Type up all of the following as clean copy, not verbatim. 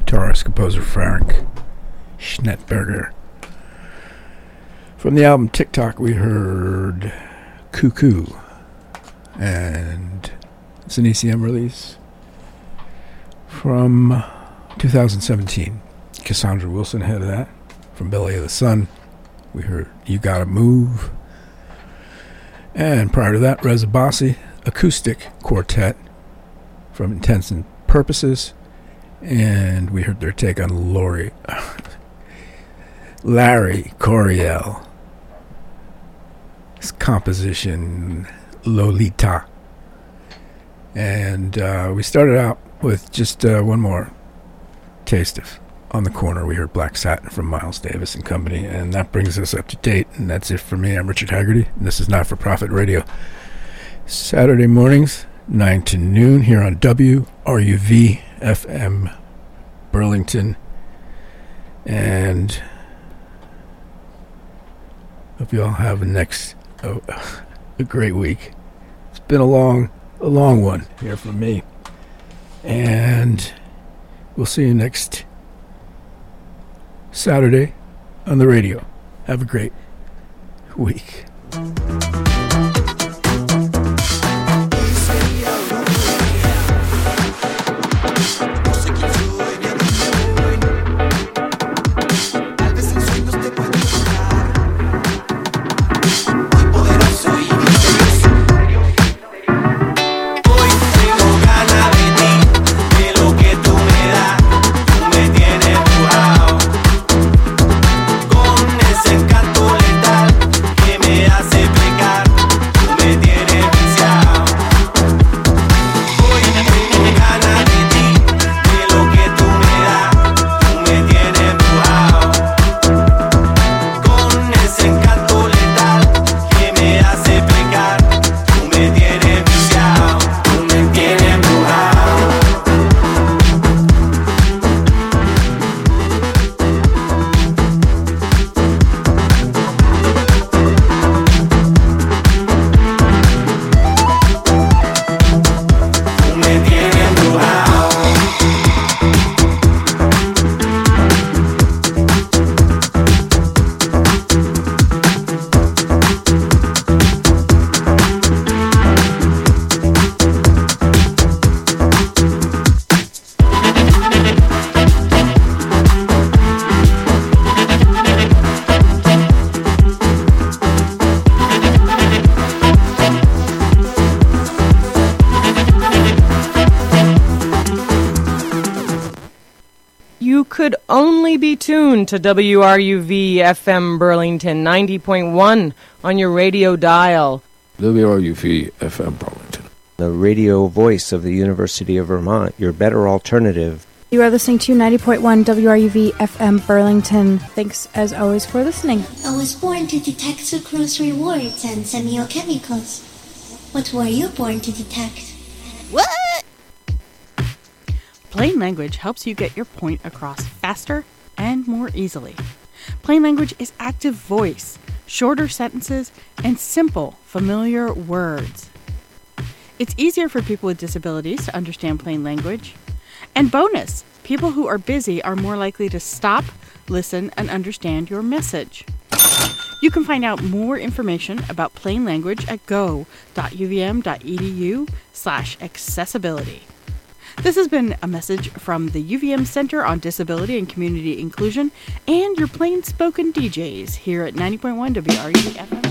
guitarist, composer Frank Schnettberger. From the album TikTok, we heard Cuckoo, and it's an ECM release from 2017. Cassandra Wilson ahead of that. From Belly of the Sun, we heard You Gotta Move. And prior to that, Reza Bassi, acoustic quartet from Intents and Purposes. And we heard their take on Larry Coryell. His composition, Lolita. And we started out with just one more taste of On the Corner. We heard Black Satin from Miles Davis and Company, and that brings us up to date. And that's it for me. I'm Richard Haggerty, and this is Not For Profit Radio. Saturday mornings, 9 to noon, here on WRUV FM Burlington. And hope you all have a great week. It's been a long one here from me. And we'll see you next Saturday on the radio. Have a great week. Be tuned to WRUV FM Burlington 90.1 on your radio dial. WRUV FM Burlington, the radio voice of the University of Vermont, your better alternative. You are listening to 90.1 WRUV FM Burlington. Thanks as always for listening. I was born to detect sucrose rewards and semiochemicals. What were you born to detect? What? Plain language helps you get your point across faster and more easily. Plain language is active voice, shorter sentences, and simple, familiar words. It's easier for people with disabilities to understand plain language. And bonus, people who are busy are more likely to stop, listen, and understand your message. You can find out more information about plain language at go.uvm.edu/accessibility. This has been a message from the UVM Center on Disability and Community Inclusion and your plain-spoken DJs here at 90.1 WRUV FM.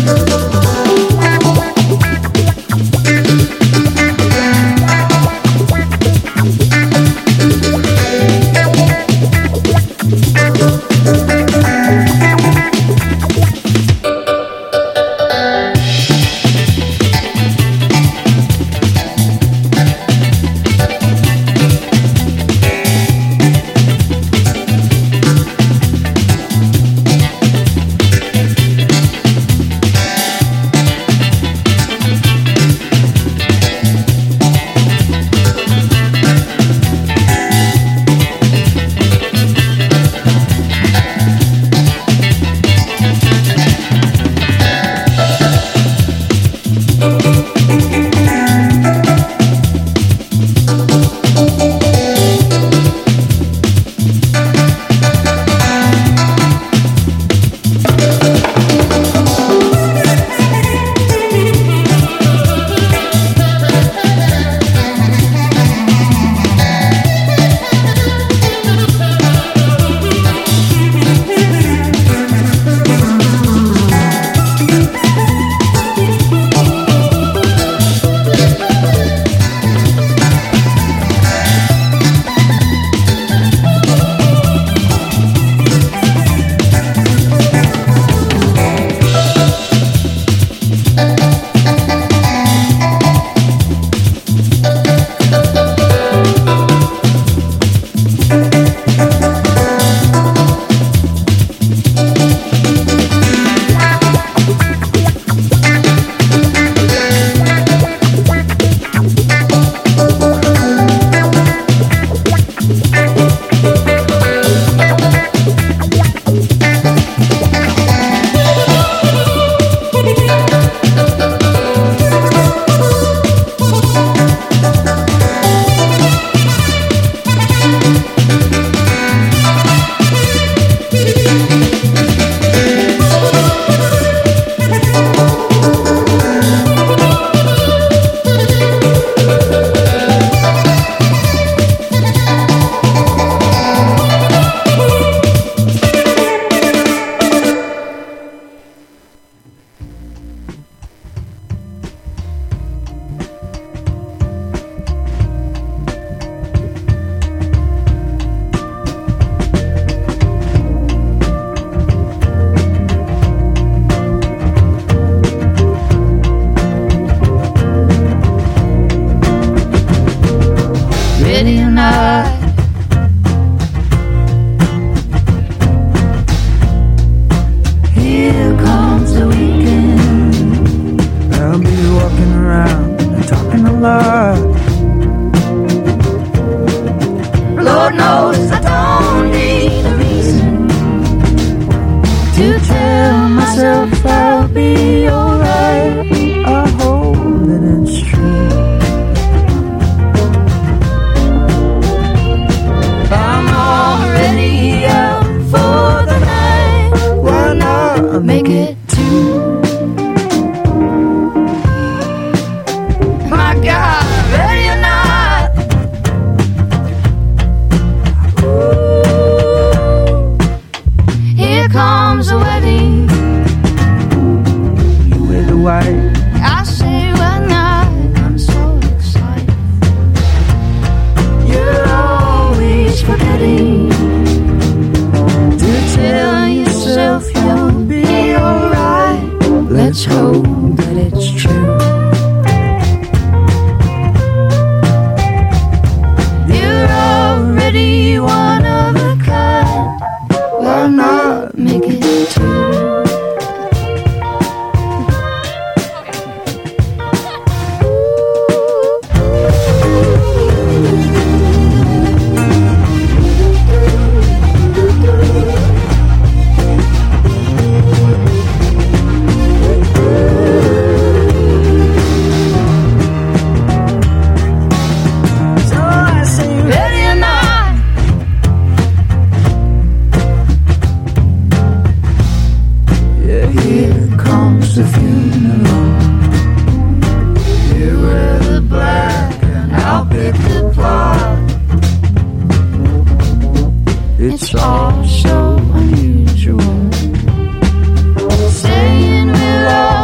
all so unusual. Saying we'll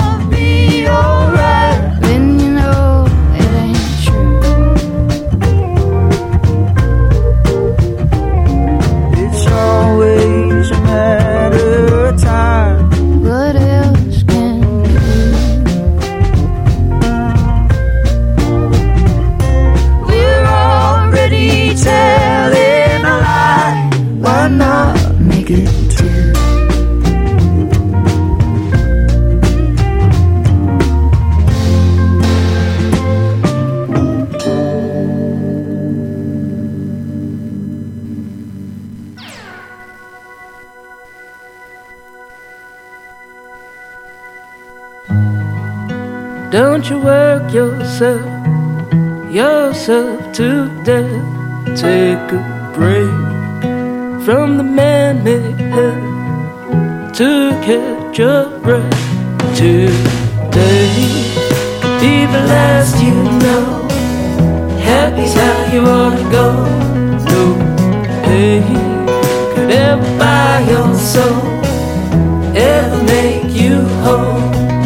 Don't you work yourself to death. Take a break from the man-made hell to catch your breath. Today could be the last you know. Happy's how you ought to go. No pain could ever buy your soul, ever make you whole.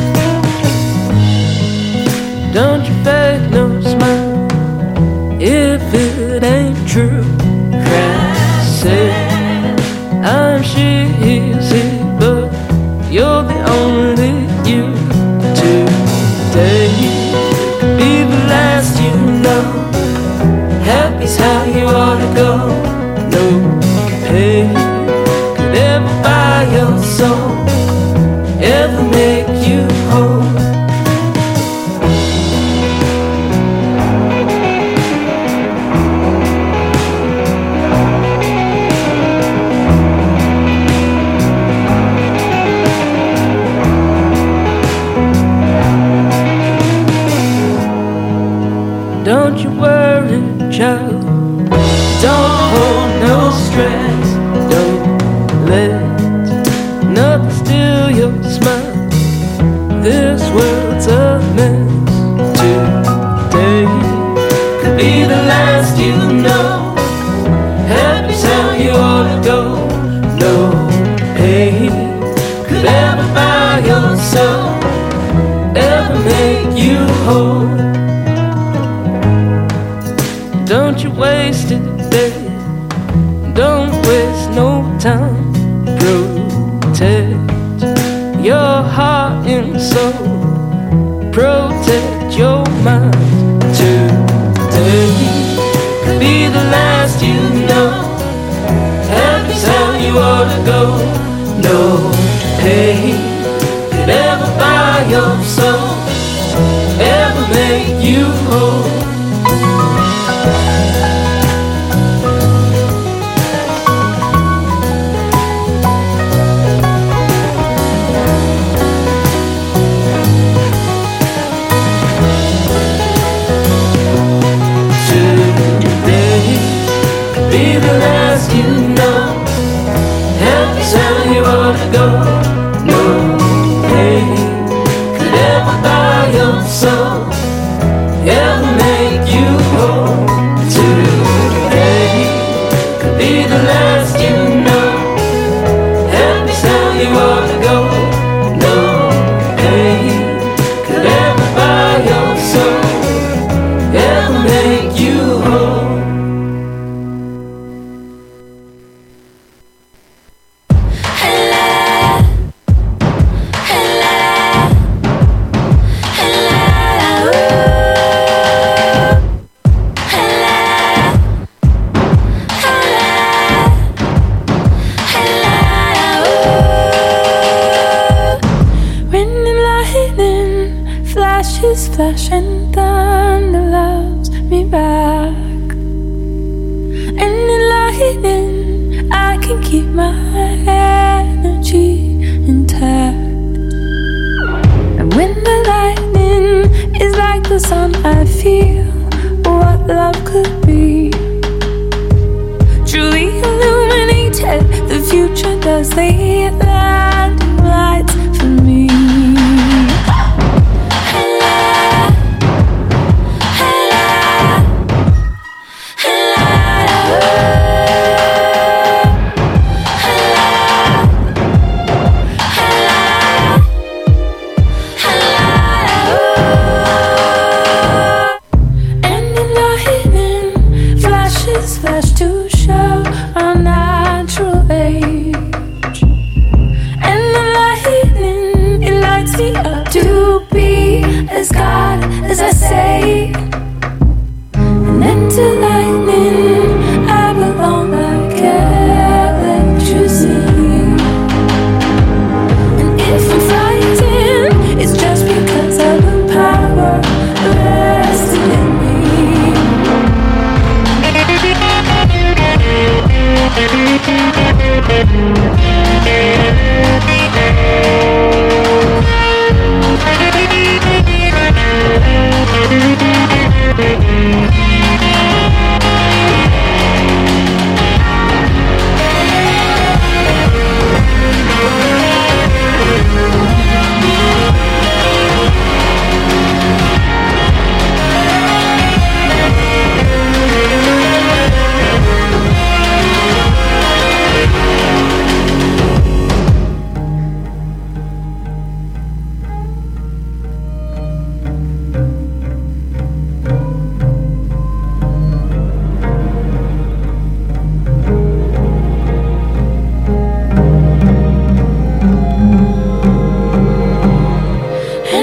Don't you fake no smile if it ain't true. Cry, say I'm easy, but you're the only you. Today could be the last you know. Happy's how you ought to go. No pain could ever buy your soul, ever make you whole. Don't you worry, child. Don't hold no stress. Don't let nothing steal your smile. This world's a mess. Today could be the last you know. Happy's how you ought to go. No pain could ever buy your soul, ever make you whole. Don't you waste it, babe. Don't waste no time. Protect your heart and soul. Protect your mind. Today could be the last you know. Happy's how you ought to go. No pain could ever buy your soul, ever make you whole. Be the last you know. Happy's how you ought to go. No pain could ever buy your soul, ever make you whole. Today could be the last you know. Happy's how you ought to go. No pain could ever buy your soul, ever make you whole. Flash and thunder loves me back, and in lightning I can keep my energy intact. And when the lightning is like the sun, I feel what love could be. Truly illuminated, the future does the light.